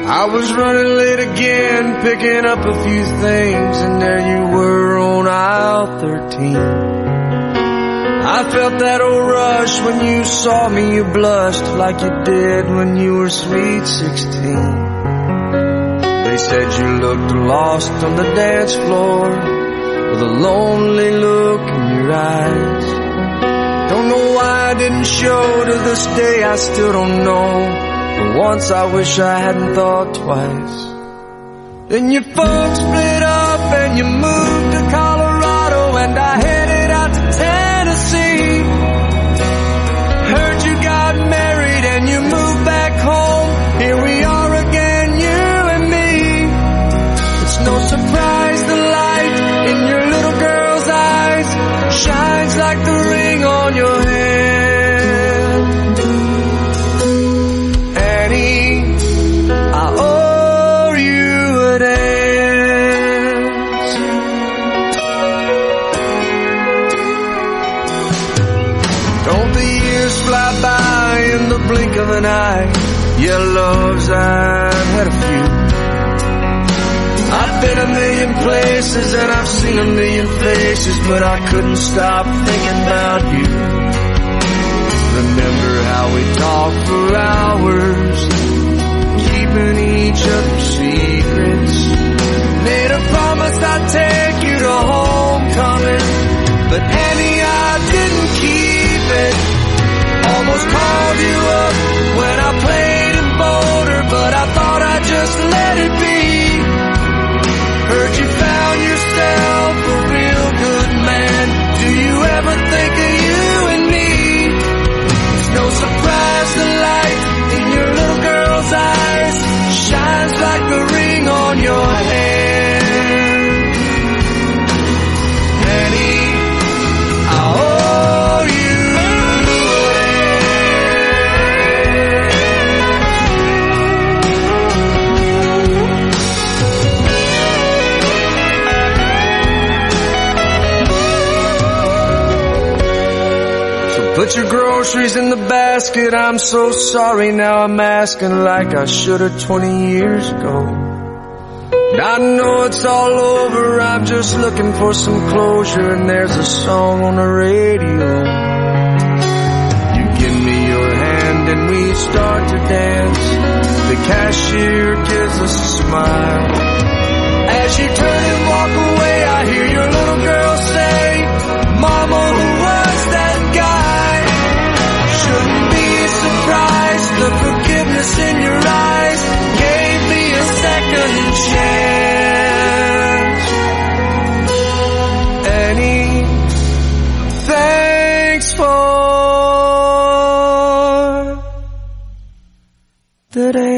I was running late again, picking up a few things, and there you were on aisle 13. I felt that old rush when you saw me. You blushed like you did when you were sweet 16. They said you looked lost on the dance floor with a lonely look in your eyes. Don't know why I didn't show to this day, I still don't know. But once I wish I hadn't thought twice. Then your folks split up and you moved to Colorado, and I headed out to Tennessee. Heard you got married and you moved back home. Here we are again, you and me. It's no surprise the light in your little girl's eyes shines like the ring on your hand. Annie, I owe you a dance. Don't the years fly by in the blink of an eye? Yeah, loves, I've had a few. I've been a million places and I've seen a million faces, but I couldn't stop thinking about you. Remember how we talked for hours, keeping each other's secrets. Made a promise I'd take you to homecoming, but Annie, I didn't keep it. Almost called you up when I played in Boulder, but I thought I'd just let it be. Heard you found yourself a real good man. Do you ever think of you and me? It's no surprise the light in your little girl's eyes shines like the ring on your hand. Annie, I owe you Put your groceries in the basket. I'm so sorry, now I'm asking like I should have 20 years ago. I know it's all over, I'm just looking for some closure, and there's a song on the radio. You give me your hand and we start to dance. The cashier gives us a smile. As you turn and walk away, I hear your little girl say, Mama, who was that guy? Shouldn't be surprised, the forgiveness in your eyes gave me a second chance. Annie, thanks for the day.